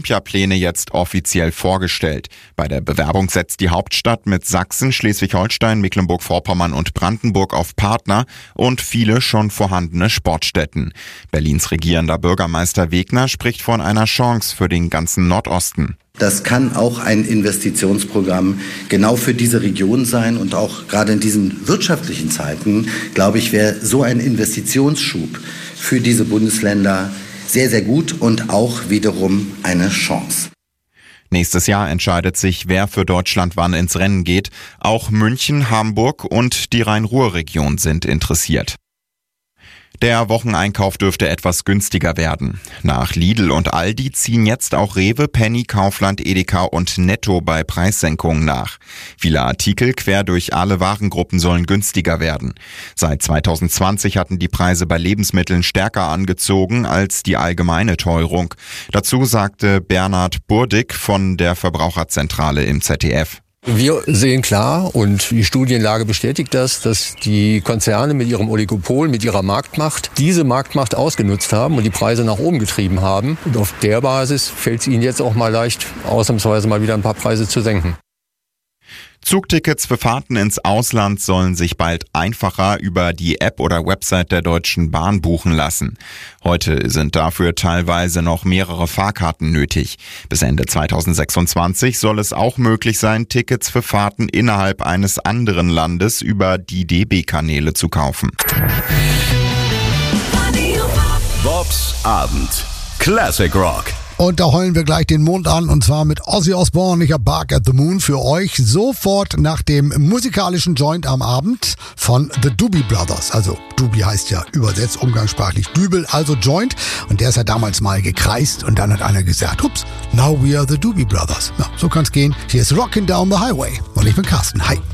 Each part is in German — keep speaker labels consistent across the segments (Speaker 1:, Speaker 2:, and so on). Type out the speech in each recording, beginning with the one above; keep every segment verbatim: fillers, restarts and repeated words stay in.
Speaker 1: Olympiapläne jetzt offiziell vorgestellt. Bei der Bewerbung setzt die Hauptstadt mit Sachsen, Schleswig-Holstein, Mecklenburg-Vorpommern und Brandenburg auf Partner und viele schon vorhandene Sportstätten. Berlins regierender Bürgermeister Wegner spricht von einer Chance für den ganzen Nordosten.
Speaker 2: Das kann auch ein Investitionsprogramm genau für diese Region sein und auch gerade in diesen wirtschaftlichen Zeiten, glaube ich, wäre so ein Investitionsschub für diese Bundesländer sehr, sehr gut und auch wiederum eine Chance.
Speaker 1: Nächstes Jahr entscheidet sich, wer für Deutschland wann ins Rennen geht. Auch München, Hamburg und die Rhein-Ruhr-Region sind interessiert. Der Wocheneinkauf dürfte etwas günstiger werden. Nach Lidl und Aldi ziehen jetzt auch Rewe, Penny, Kaufland, Edeka und Netto bei Preissenkungen nach. Viele Artikel quer durch alle Warengruppen sollen günstiger werden. Seit zwanzig zwanzig hatten die Preise bei Lebensmitteln stärker angezogen als die allgemeine Teuerung. Dazu sagte Bernhard Burdig von der Verbraucherzentrale im Z D F.
Speaker 3: Wir sehen klar, und die Studienlage bestätigt das, dass die Konzerne mit ihrem Oligopol, mit ihrer Marktmacht, diese Marktmacht ausgenutzt haben und die Preise nach oben getrieben haben. Und auf der Basis fällt es ihnen jetzt auch mal leicht, ausnahmsweise mal wieder ein paar Preise zu senken.
Speaker 1: Zugtickets für Fahrten ins Ausland sollen sich bald einfacher über die App oder Website der Deutschen Bahn buchen lassen. Heute sind dafür teilweise noch mehrere Fahrkarten nötig. Bis Ende zwanzig sechsundzwanzig soll es auch möglich sein, Tickets für Fahrten innerhalb eines anderen Landes über die D B-Kanäle zu kaufen.
Speaker 4: Bobs Abend. Classic Rock.
Speaker 5: Und da heulen wir gleich den Mond an, und zwar mit Ozzy Osbourne. Ich hab Bark at the Moon für euch sofort nach dem musikalischen Joint am Abend von The Doobie Brothers. Also Doobie heißt ja übersetzt umgangssprachlich Dübel, also Joint. Und der ist ja damals mal gekreist und dann hat einer gesagt, ups, now we are the Doobie Brothers. Ja, so kann's gehen. Hier ist Rockin' Down the Highway und ich bin Carsten. Hi.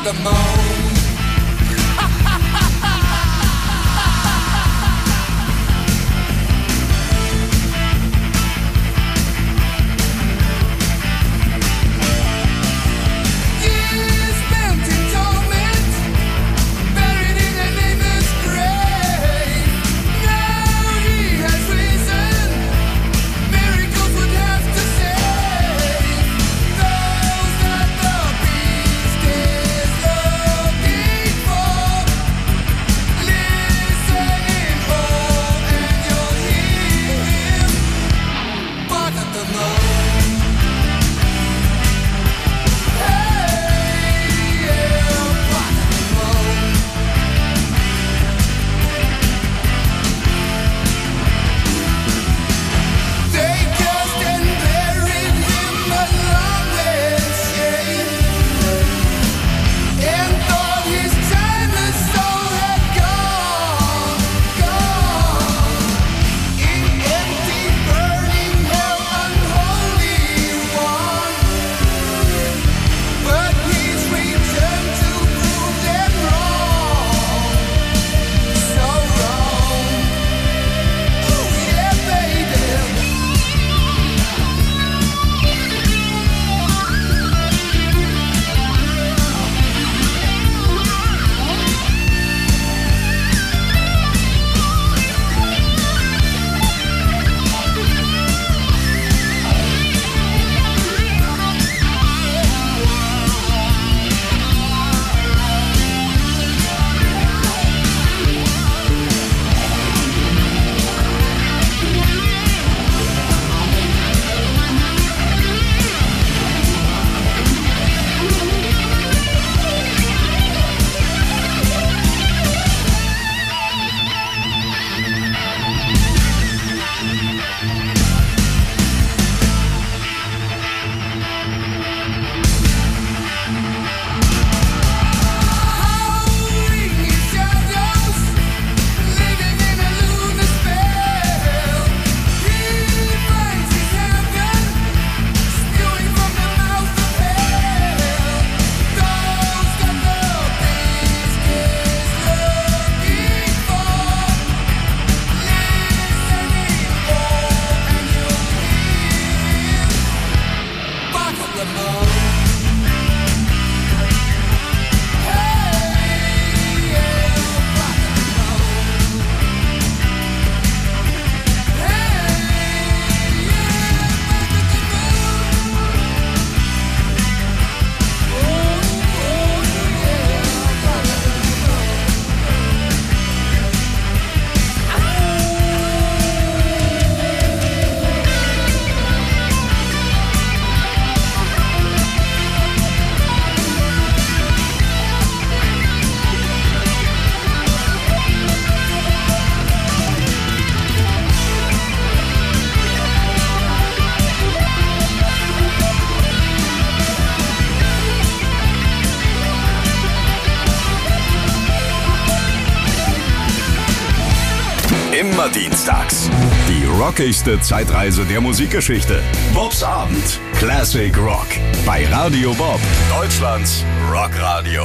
Speaker 6: the moon.
Speaker 4: Immer dienstags. Die rockigste Zeitreise der Musikgeschichte. Bobs Abend. Classic Rock. Bei Radio Bob. Deutschlands Rockradio.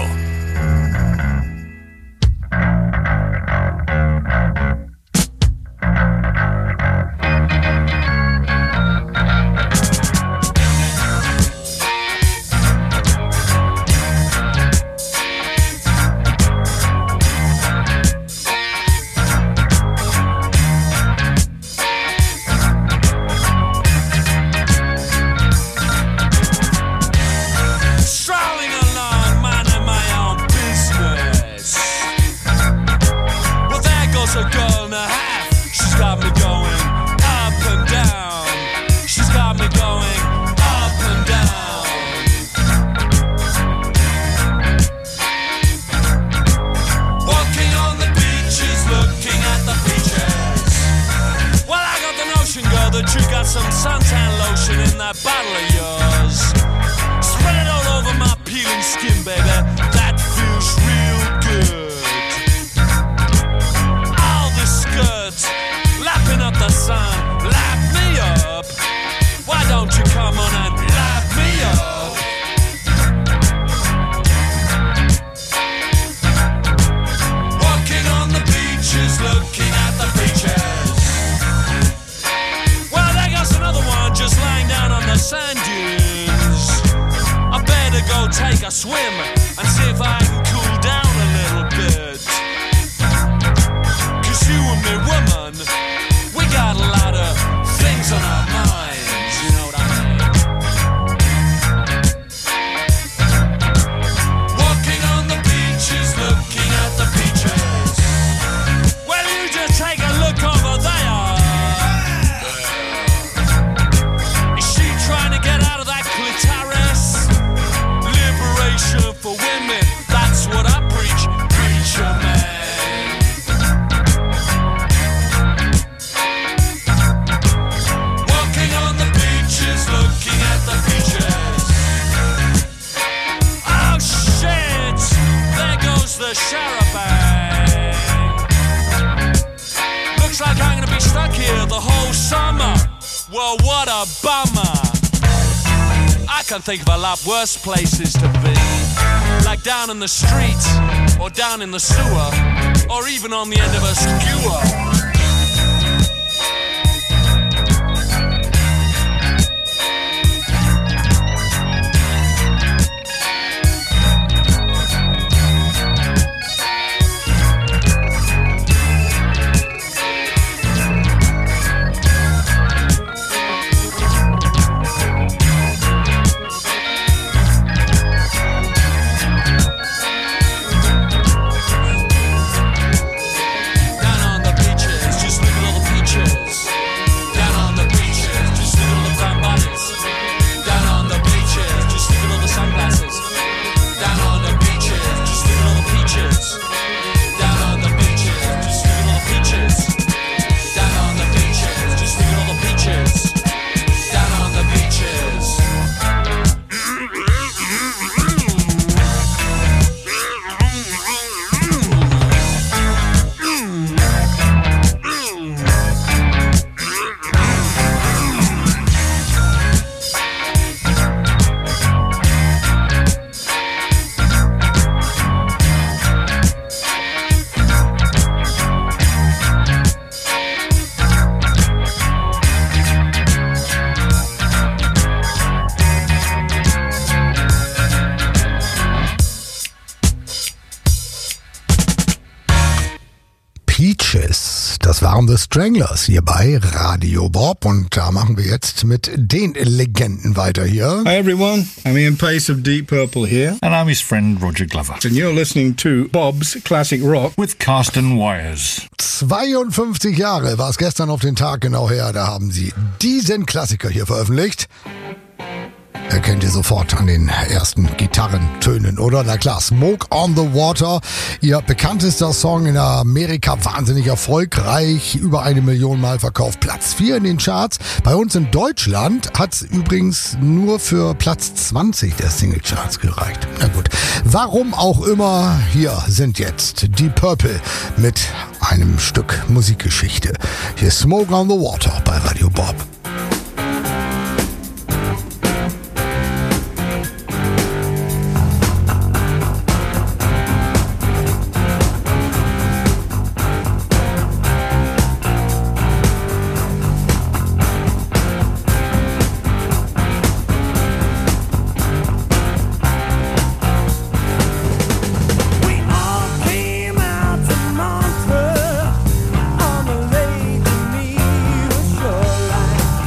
Speaker 7: Come on and light me up.
Speaker 6: swim and see if I can cool down a little bit. Cause you and me, woman, we got a lot of things on our minds, you know what I mean? Walking on the beaches, looking at the beaches. Well, you just take a look over there. Is she trying to get out of that clitoris? Liberation for women, that's what I preach, preacher man. Walking on the beaches, looking at the beaches. Oh shit, there goes the charabanc. Looks like I'm gonna be stuck here the whole summer. Well, what a bummer. I can think of a lot worse places to be, like down in the street, or down in the sewer, or even on the end of a skewer.
Speaker 5: Das waren The Stranglers hier bei Radio Bob und da machen wir jetzt mit den Legenden weiter hier.
Speaker 7: Hi everyone, I'm Ian Pace of Deep Purple here.
Speaker 8: And I'm his friend Roger Glover.
Speaker 7: And you're listening to Bob's Classic Rock
Speaker 8: with Carsten Wires.
Speaker 5: zweiundfünfzig Jahre war es gestern auf den Tag genau her, da haben sie diesen Klassiker hier veröffentlicht. Erkennt ihr sofort an den ersten Gitarrentönen, oder? Na klar, Smoke on the Water, ihr bekanntester Song in Amerika, wahnsinnig erfolgreich, über eine Million Mal verkauft, Platz vier in den Charts. Bei uns in Deutschland hat es übrigens nur für Platz zwanzig der Singlecharts gereicht. Na gut, warum auch immer, hier sind jetzt Deep Purple mit einem Stück Musikgeschichte. Hier ist Smoke on the Water bei Radio Bob.
Speaker 9: On a lake beneath the shoreline.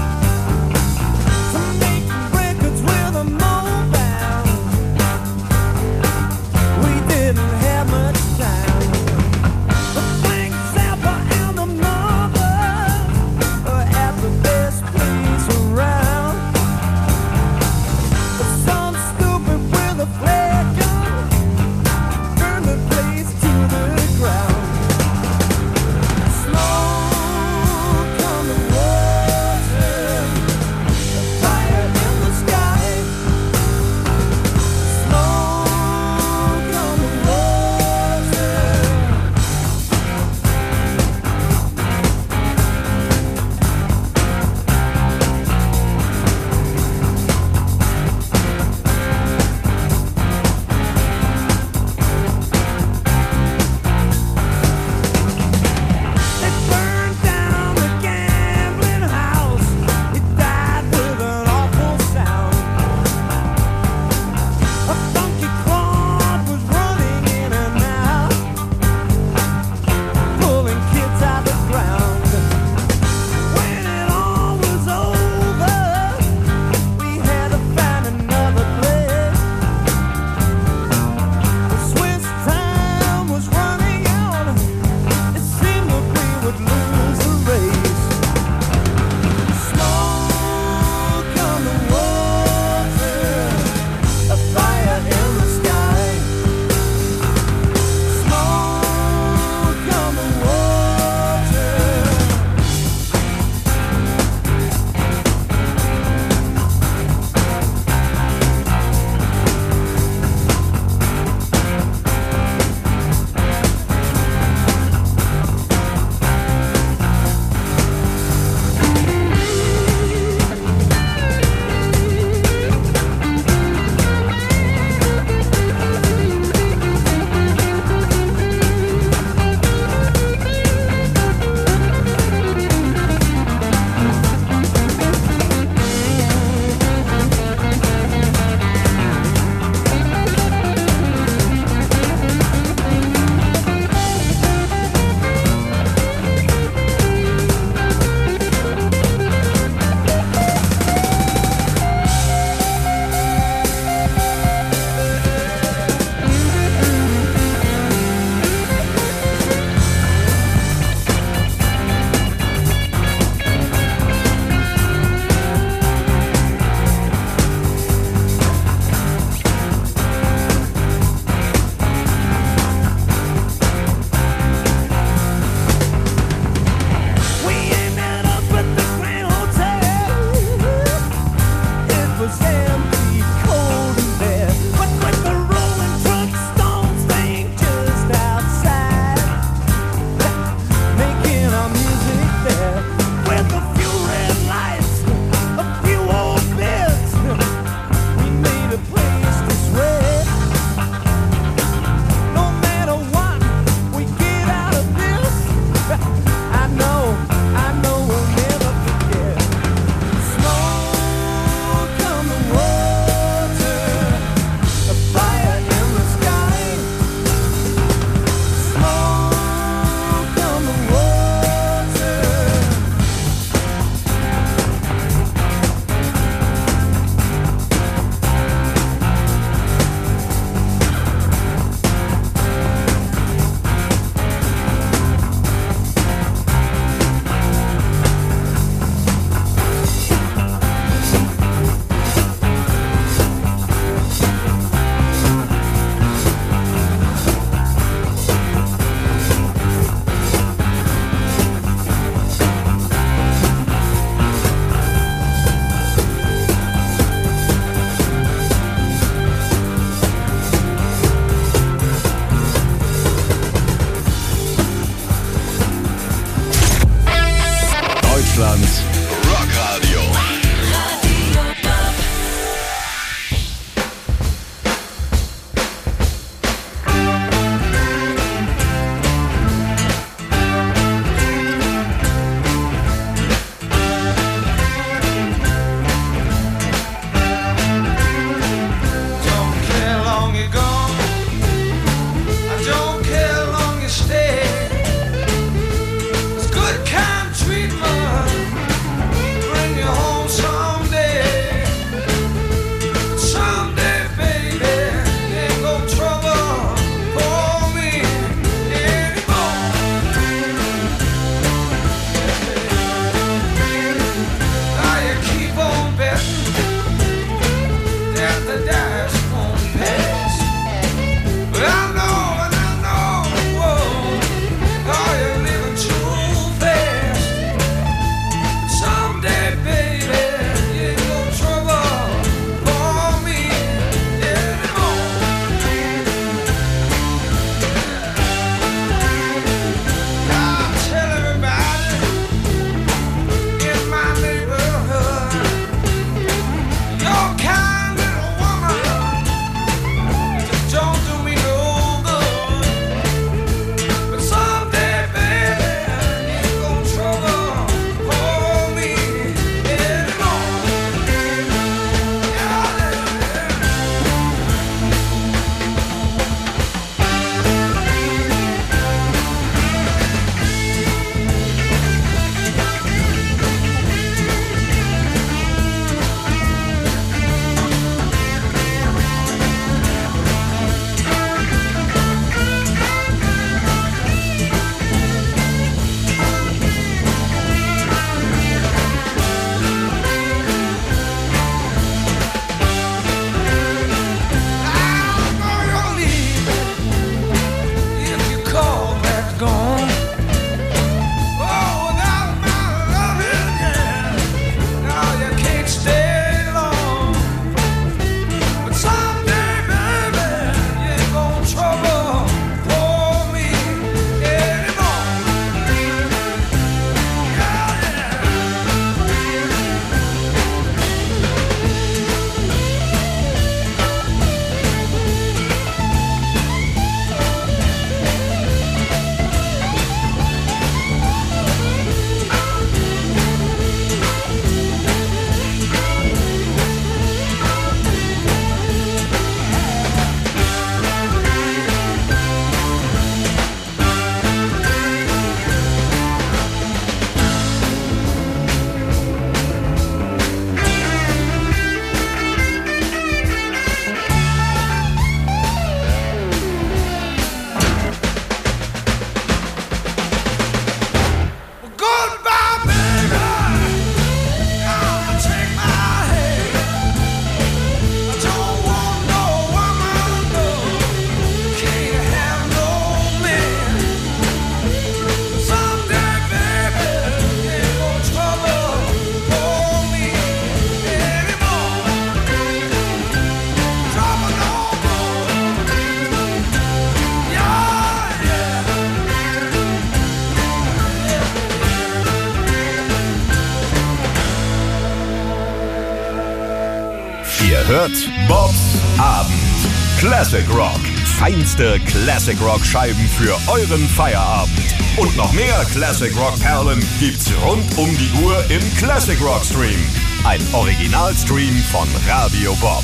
Speaker 4: Ihr hört Bobs Abend. Classic Rock. Feinste Classic Rock Scheiben für euren Feierabend. Und noch mehr Classic Rock Perlen gibt's rund um die Uhr im Classic Rock Stream. Ein Originalstream von Radio Bob.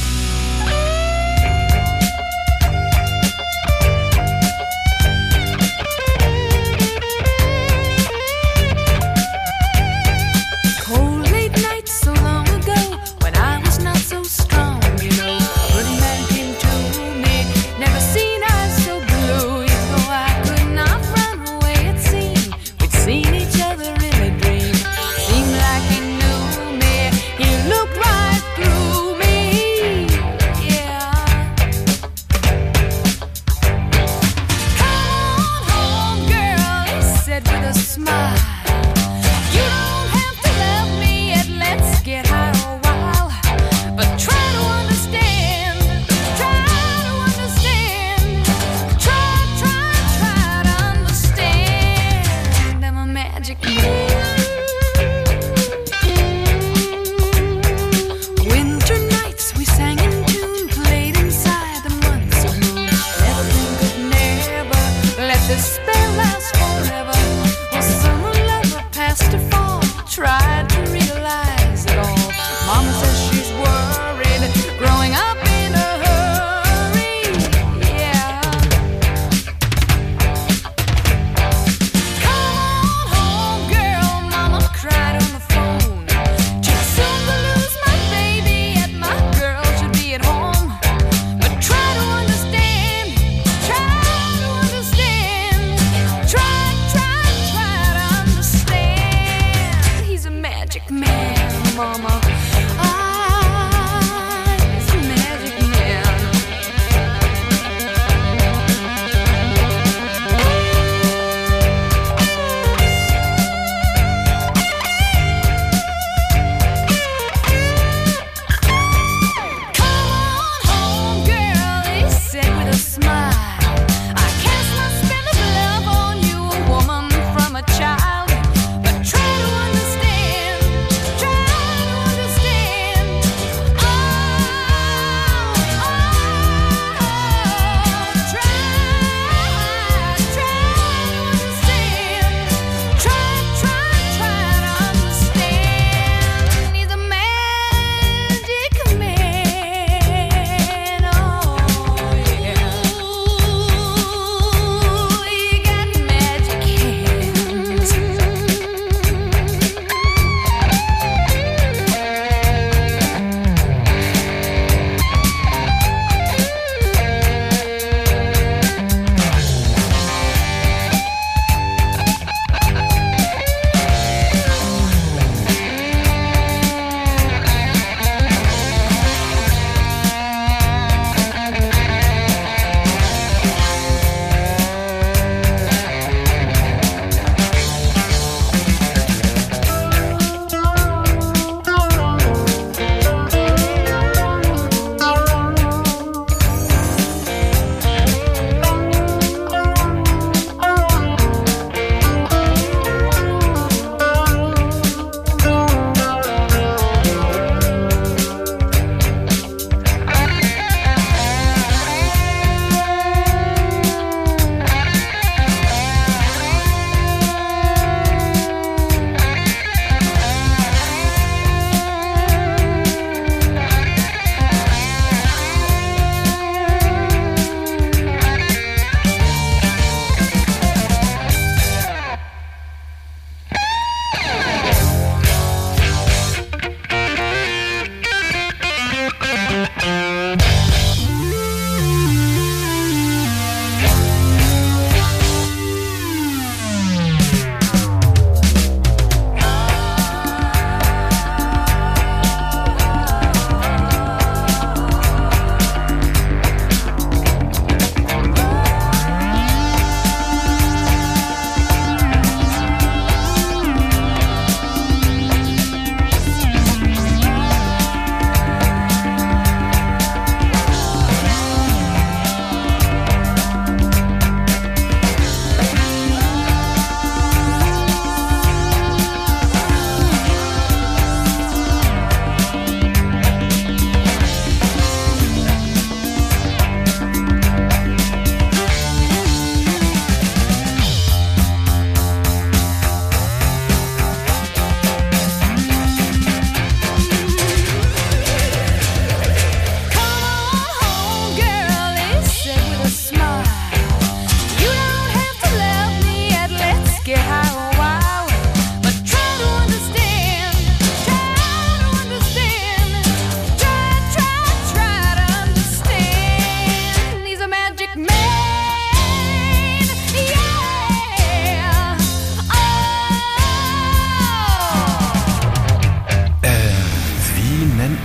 Speaker 9: Seemed like he knew me. He looked right through me.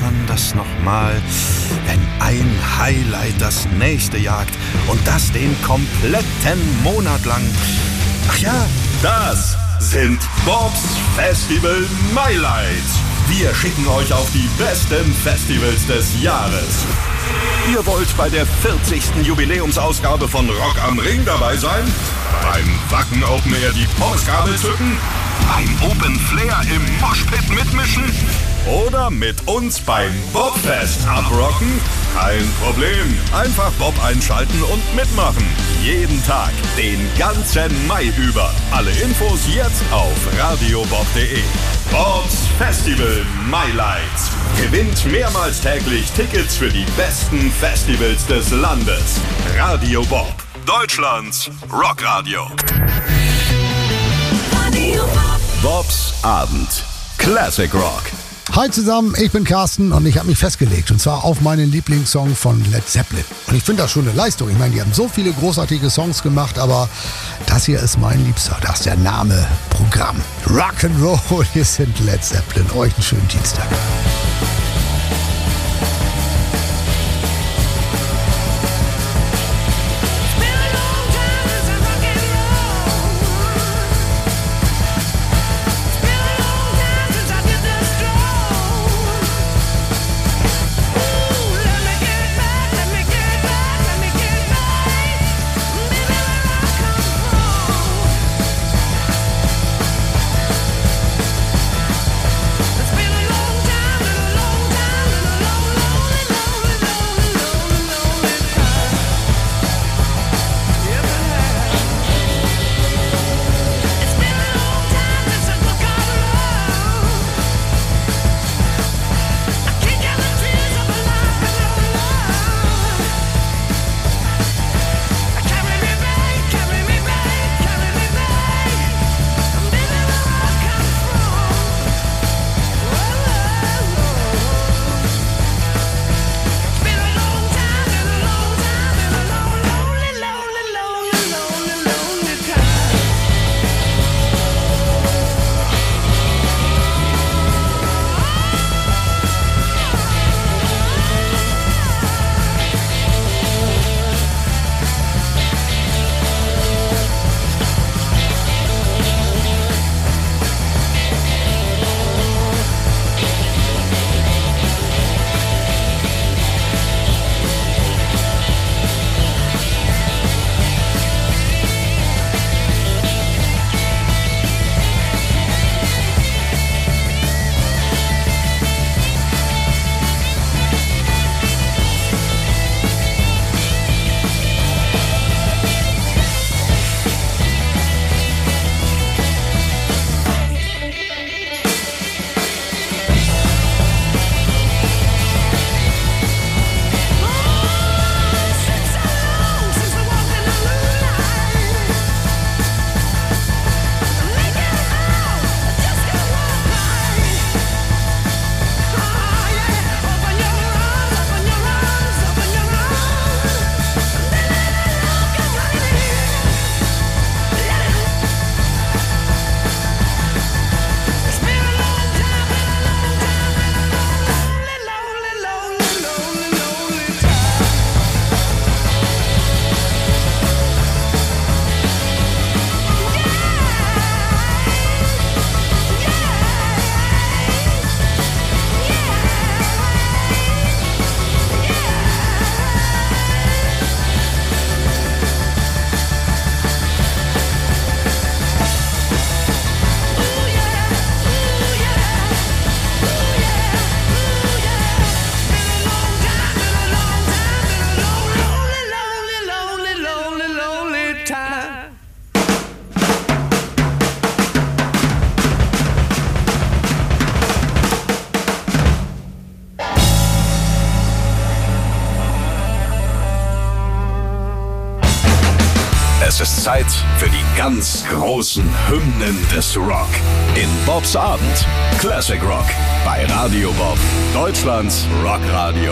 Speaker 9: man das nochmal? Wenn ein Highlight das nächste jagt und das den kompletten Monat lang. Ach ja,
Speaker 4: Das sind Bobs Festival Highlights. Wir schicken euch auf die besten Festivals des Jahres. Ihr wollt bei der vierzigsten Jubiläumsausgabe von Rock am Ring dabei sein? Beim Wacken Open Air die Pommesgabel zücken? Beim Open Flair im Moshpit mitmischen? Oder mit uns beim Bobfest abrocken? Kein Problem. Einfach Bob einschalten und mitmachen. Jeden Tag, den ganzen Mai über. Alle Infos jetzt auf radiobob punkt de. Bobs Festival Highlights. Gewinnt mehrmals täglich Tickets für die besten Festivals des Landes. Radio Bob, Deutschlands Rockradio. Radio Bob. Bobs Abend. Classic Rock.
Speaker 5: Hi zusammen, ich bin Carsten und ich habe mich festgelegt und zwar auf meinen Lieblingssong von Led Zeppelin. Und ich finde das schon eine Leistung. Ich meine, die haben so viele großartige Songs gemacht, aber das hier ist mein Liebster. Das ist der Name Programm. Rock'n'Roll, hier sind Led Zeppelin. Euch einen schönen Dienstag.
Speaker 4: Es ist Zeit für die ganz großen Hymnen des Rock. In Bobs Abend. Classic Rock. Bei Radio Bob. Deutschlands Rockradio.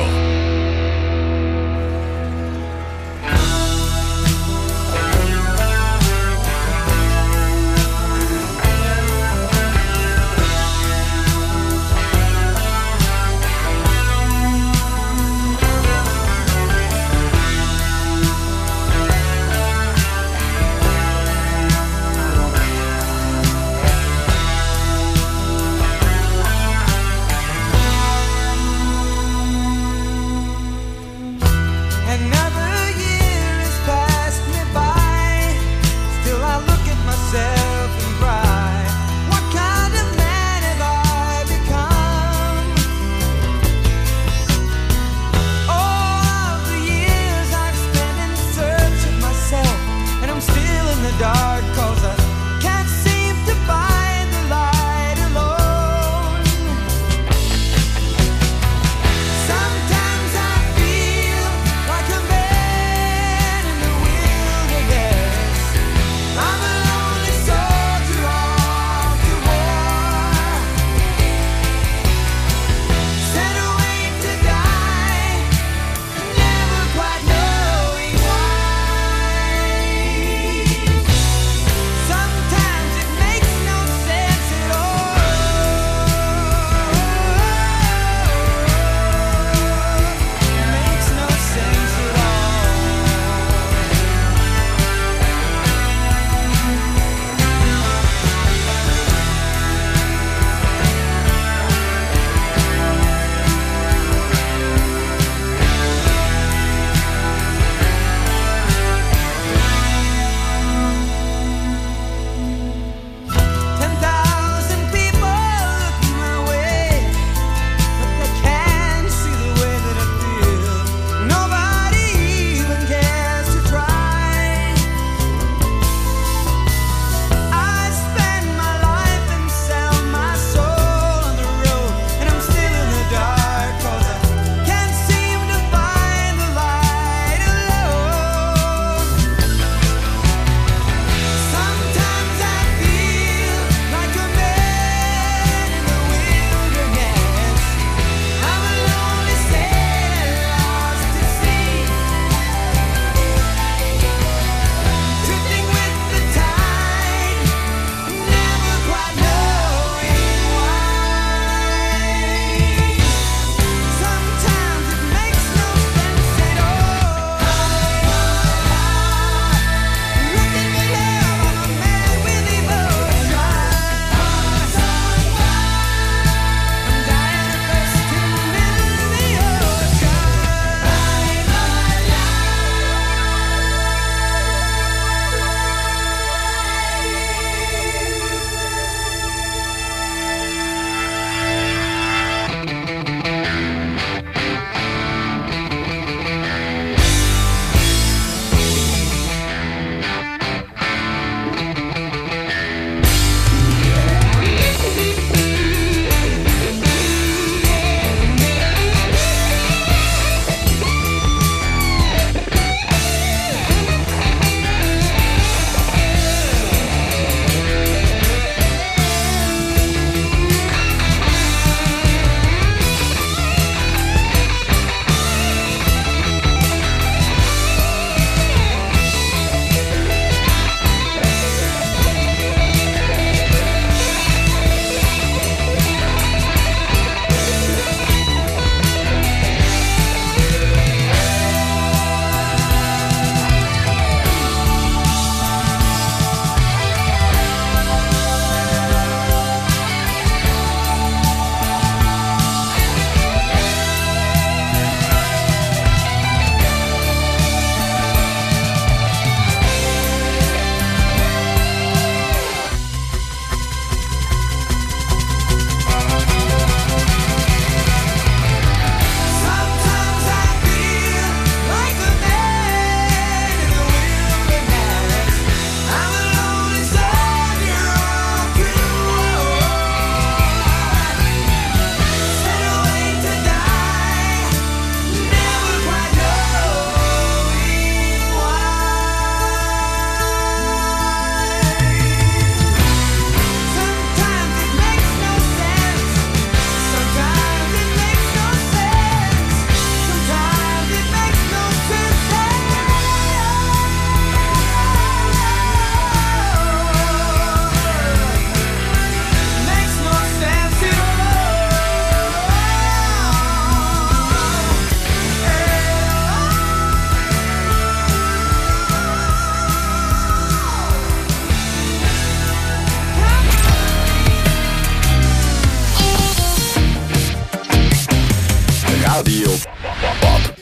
Speaker 4: Radio Bob.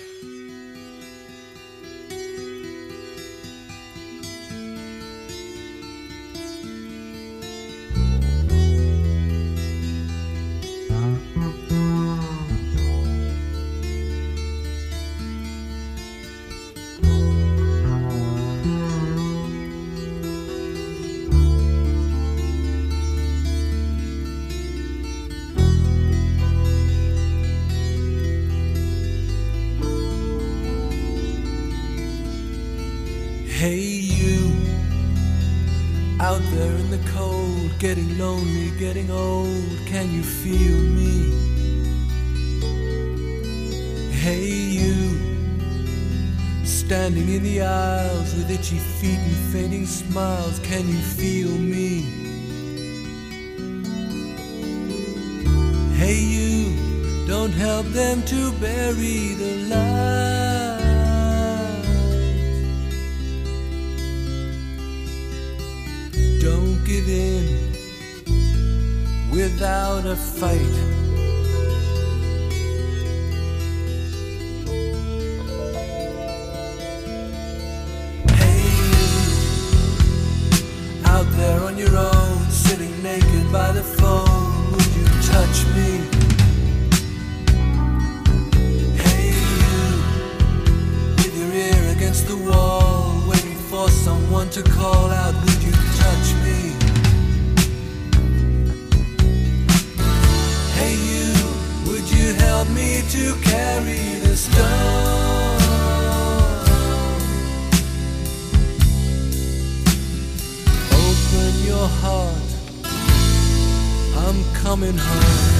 Speaker 10: Hey you, out there in the cold, getting lonely, getting old, can you feel me? Hey you, standing in the aisles with itchy feet and fading smiles, can you feel me? Hey you, don't help them to bury the light. Don't give in without a fight. Hey you, out there on your own, sitting naked by the phone, would you touch me? Hey you, with your ear against the wall, waiting for someone to call out, would you touch me? Hey you, would you help me to carry the stone? Open your heart, I'm coming home.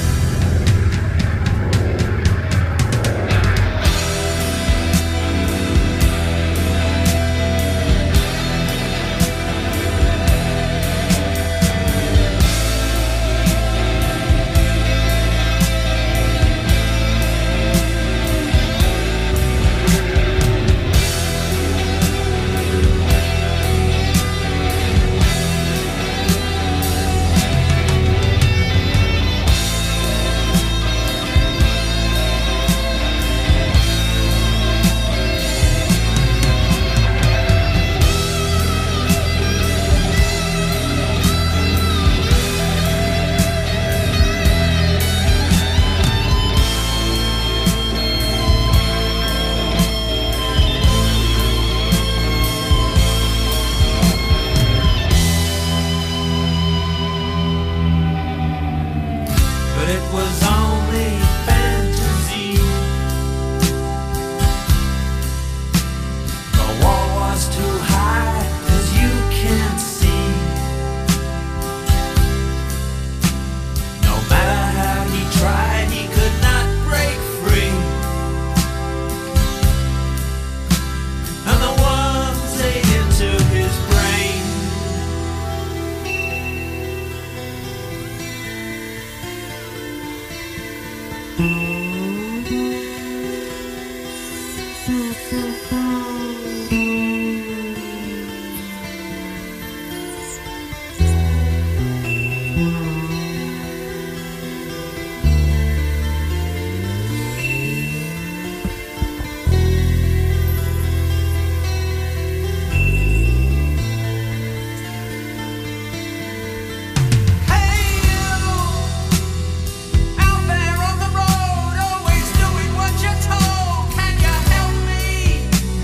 Speaker 11: Out there on the road, always doing what you're told. Can you help me?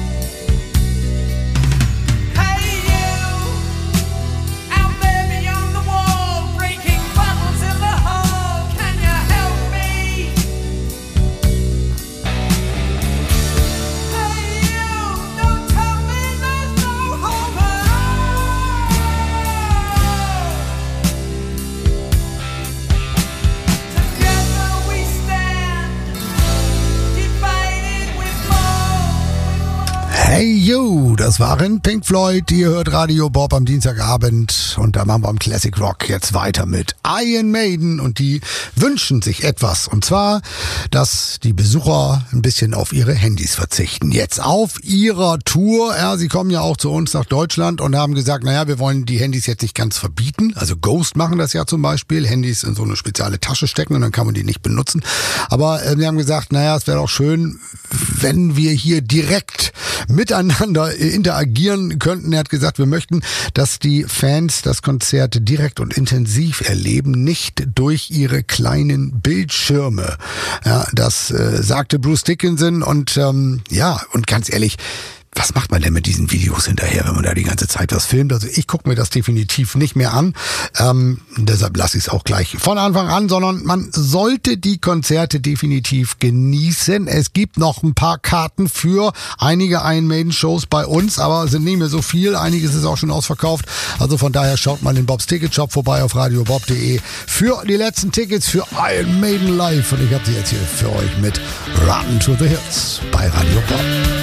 Speaker 5: Hey you, das waren Pink Floyd. Ihr hört Radio Bob am Dienstagabend und da machen wir am Classic Rock jetzt weiter mit Iron Maiden und die wünschen sich etwas und zwar, dass die Besucher ein bisschen auf ihre Handys verzichten. Jetzt auf ihrer Tour, ja, sie kommen ja auch zu uns nach Deutschland und haben gesagt, naja, wir wollen die Handys jetzt nicht ganz verbieten, also Ghost machen das ja zum Beispiel, Handys in so eine spezielle Tasche stecken und dann kann man die nicht benutzen, aber äh, wir haben gesagt, naja, es wäre doch schön, wenn wir hier direkt miteinander interagieren könnten. Er hat gesagt, wir möchten, dass die Fans das Konzert direkt und intensiv erleben, nicht durch ihre kleinen Bildschirme. Ja, das äh, sagte Bruce Dickinson und ähm, ja, und ganz ehrlich, was macht man denn mit diesen Videos hinterher, wenn man da die ganze Zeit was filmt? Also ich gucke mir das definitiv nicht mehr an. Ähm, deshalb lasse ich es auch gleich von Anfang an, sondern man sollte die Konzerte definitiv genießen. Es gibt noch ein paar Karten für einige Iron Maiden Shows bei uns, aber es sind nicht mehr so viel. Einiges ist auch schon ausverkauft. Also von daher schaut mal in Bobs Ticket Shop vorbei auf radio bob punkt de für die letzten Tickets für Iron Maiden Live. Und ich habe sie jetzt hier für euch mit Run to the Hills bei Radio Bob.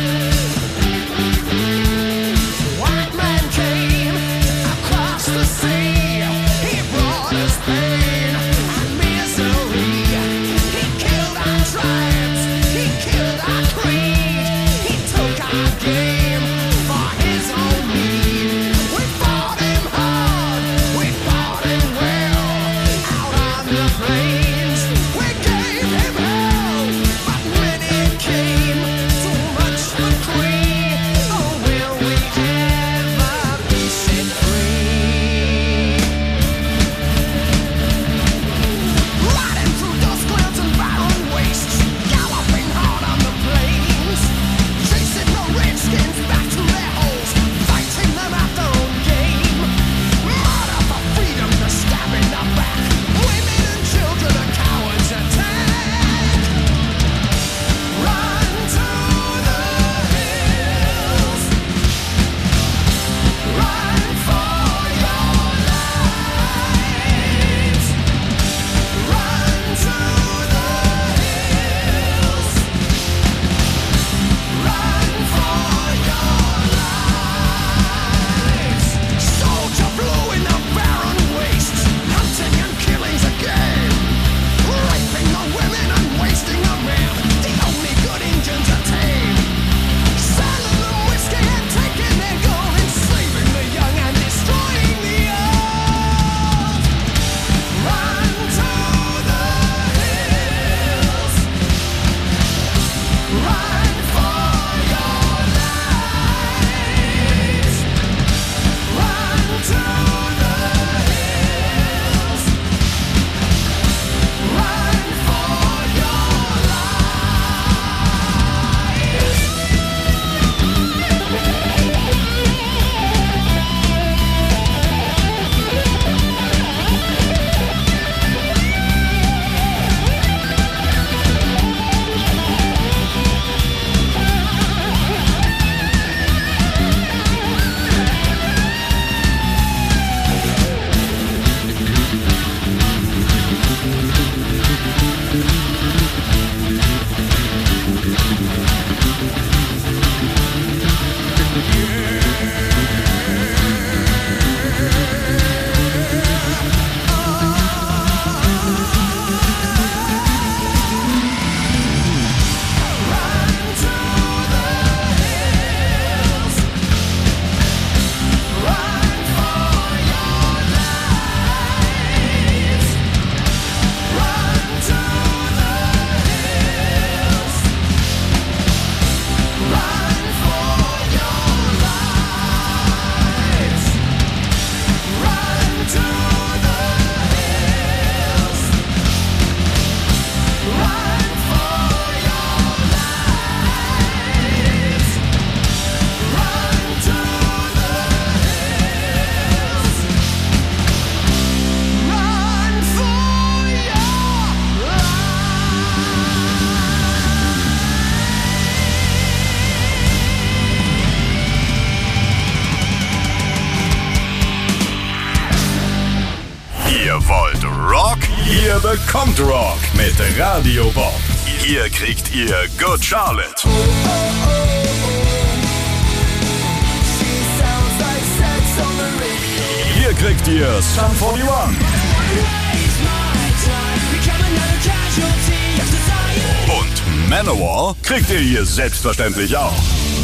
Speaker 4: Ihr bekommt Rock mit Radio Bob. Hier kriegt ihr Good Charlotte. kriegt ihr Sum forty-one. Und Manowar kriegt ihr hier selbstverständlich auch.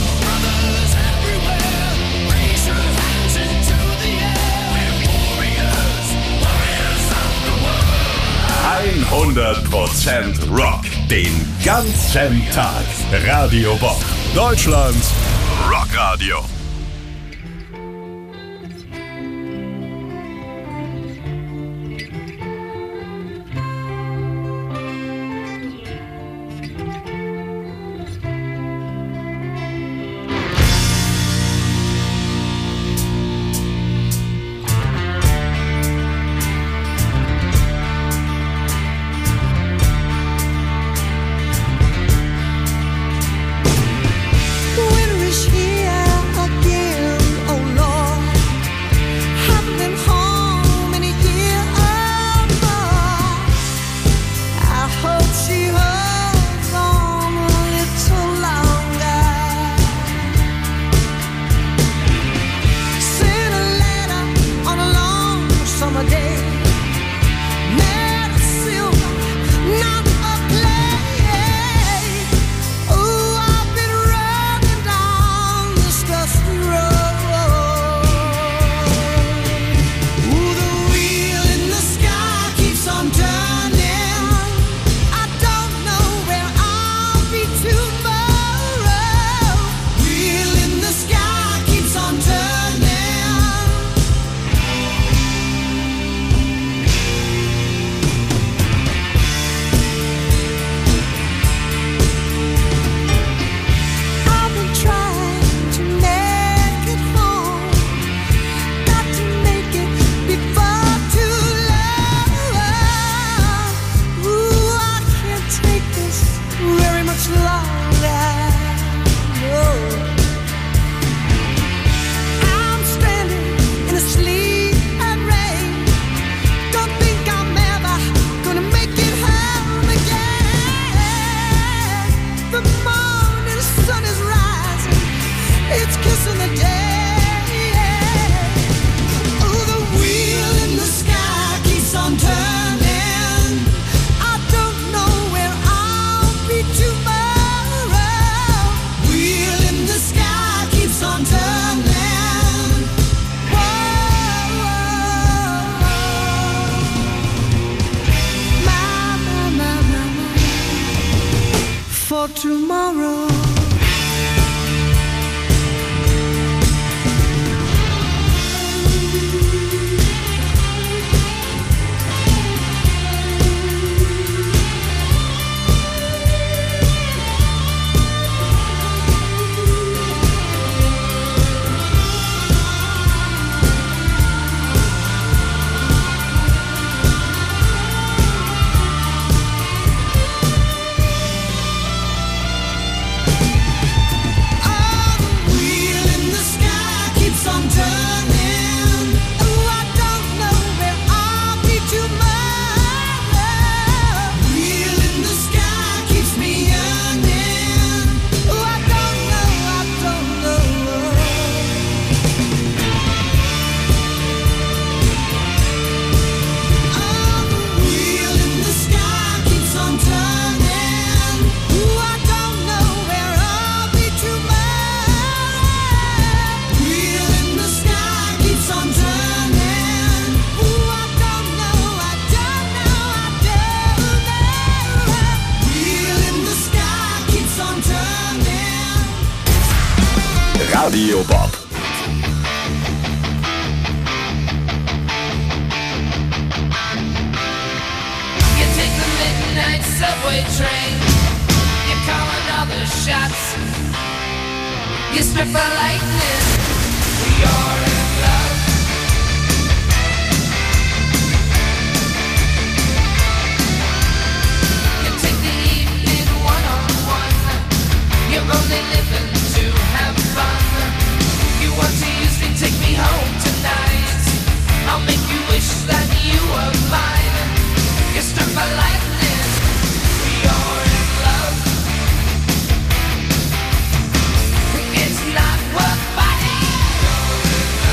Speaker 4: hundert Prozent Rock. Den ganzen Tag. Radio Bob. Deutschlands Rockradio.
Speaker 10: Tomorrow.
Speaker 4: Radio Bob.
Speaker 11: You take the midnight subway train. You call another shots. You strip a lightning. You're in love. You take the evening one on one. You're only living to have fun. You want to use me, take me home tonight. I'll make you wish that you were mine. You struck by lightning. You're in love. It's not worth fighting.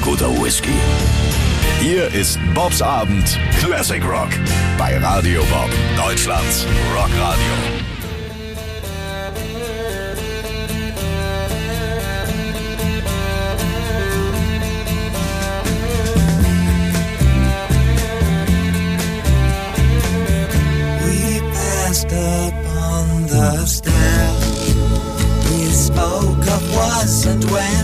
Speaker 4: ein guter Whisky. Hier ist Bobs Abend Classic Rock bei Radio Bob, Deutschlands Rockradio.
Speaker 10: Upon the stair, we spoke of was and when,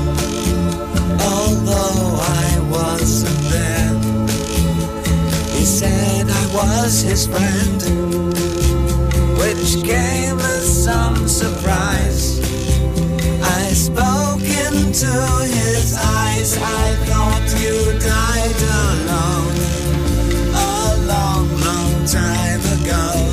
Speaker 10: although I wasn't there. He said I was his friend, which came as some surprise. I spoke into his eyes, I thought you died alone a long, long time ago.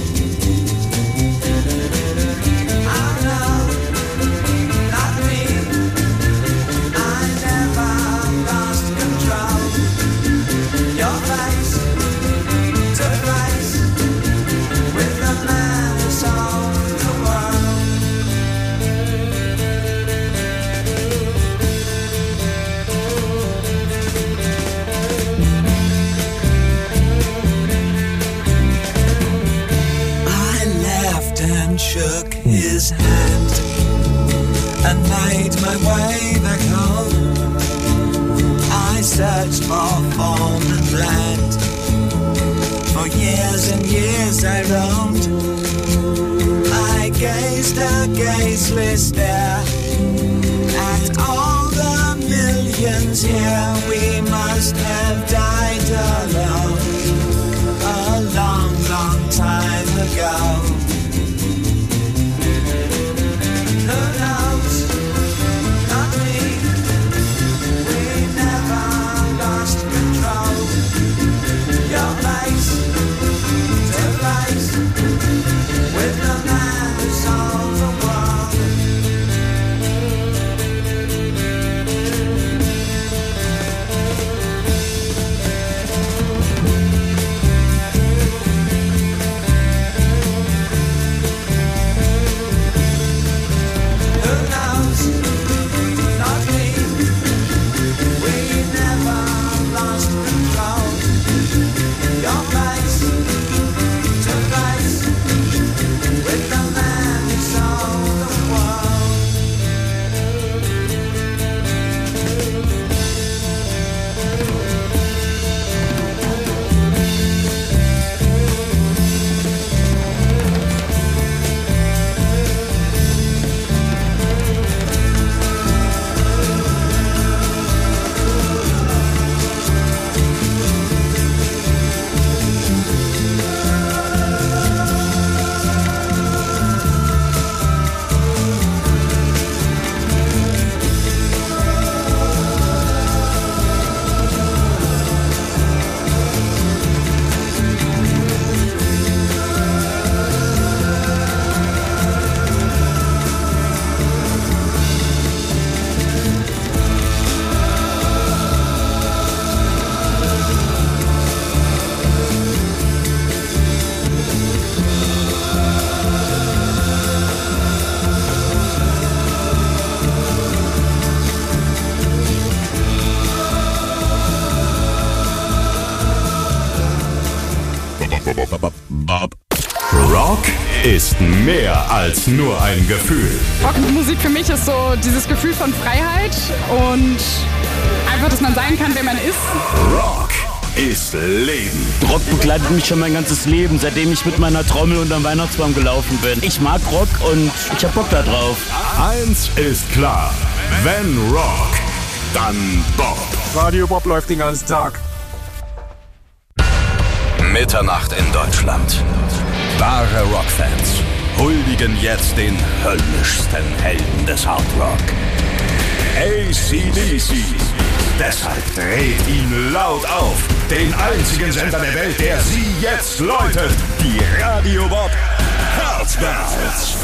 Speaker 10: Shook his hand and made my way back home. I searched for form and land. For years and years I roamed. I gazed a gazeless stare at all the millions here. We must have died alone a long, long time ago.
Speaker 4: Rock ist mehr als nur ein Gefühl.
Speaker 12: Rockmusik für mich ist so dieses Gefühl von Freiheit und einfach, dass man sein kann, wer man ist.
Speaker 4: Rock ist Leben.
Speaker 13: Rock begleitet mich schon mein ganzes Leben, seitdem ich mit meiner Trommel unterm Weihnachtsbaum gelaufen bin. Ich mag Rock und ich hab Bock da drauf.
Speaker 4: Eins ist klar, wenn Rock, dann Bob.
Speaker 14: Radio Bob läuft den ganzen Tag.
Speaker 4: Mitternacht in Deutschland. Wahre Rockfans huldigen jetzt den höllischsten Helden des Hard Rock. A C D C. Deshalb dreht ihn laut auf. Den einzigen Sender der Welt, der Sie jetzt läutet. Die Radio Bob Herzbands.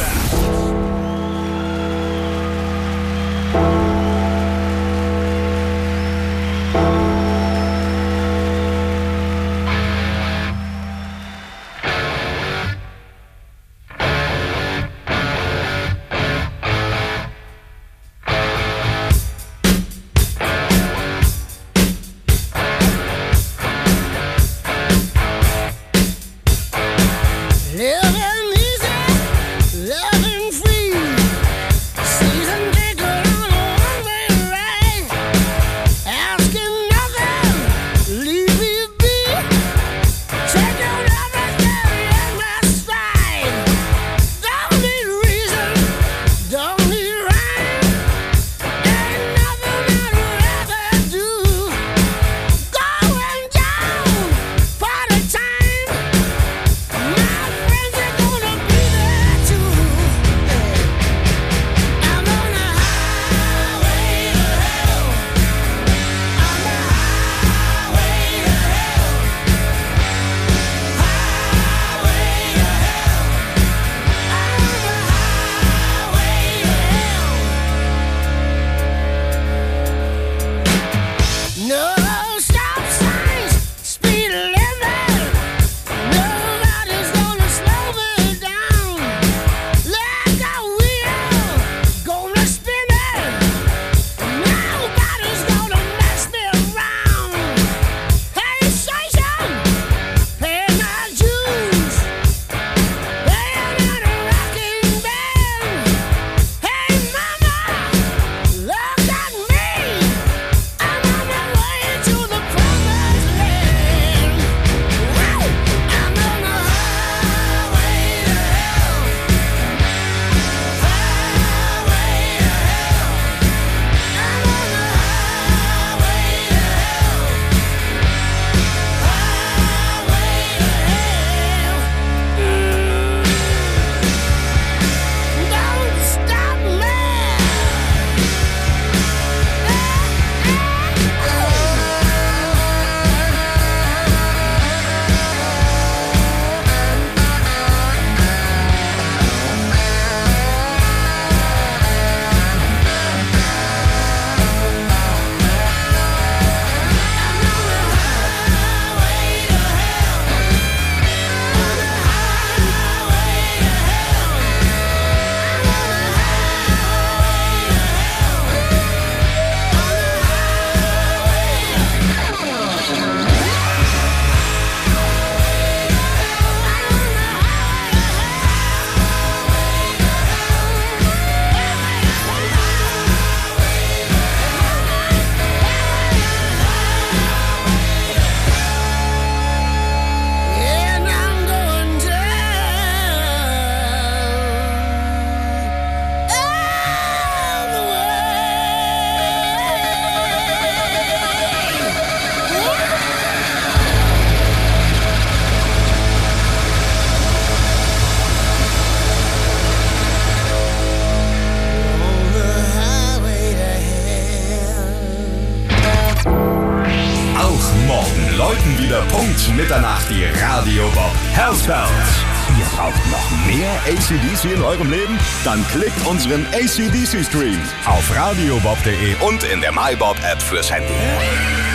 Speaker 4: läuten wieder Punkt Mitternacht die Radio Bob Hellspells. Ihr braucht noch mehr A C D C in eurem Leben? Dann klickt unseren A C D C Stream auf radiobob punkt de und in der MyBob App fürs Handy.